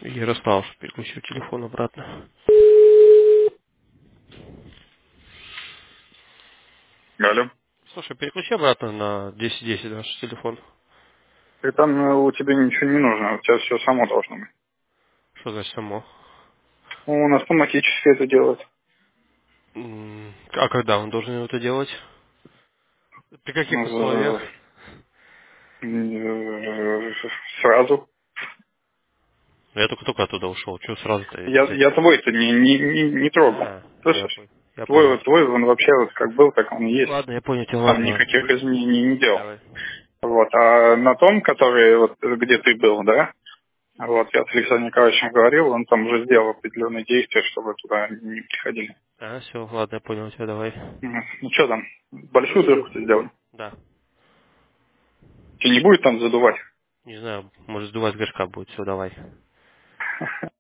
Ярослав, переключу телефон обратно. Алло. Слушай, переключи обратно на 1010 наш телефон. И там у тебя ничего не нужно, у тебя все само должно быть. Что значит само? Ну, он автоматически это делает. А когда он должен это делать? При каких условиях? Ну, сразу. Я только оттуда ушел. Что сразу-то я Я, теперь? я твой-то не трогал. Я Слышишь? понял. Я понял. Твой он вообще вот как был, так он и есть. Ладно, я понял тебя, Там ладно. никаких изменений не делал. Давай. Вот. А на том, который вот где ты был, да, вот, я с Александром Николаевичем говорил, он там уже сделал определенные действия, чтобы туда не приходили. Все, ладно, я понял тебя, давай. Ну что там, большую дырку-то сделали? Да. Тебе не будет там задувать? Не знаю, может сдувать горшка будет, все, давай.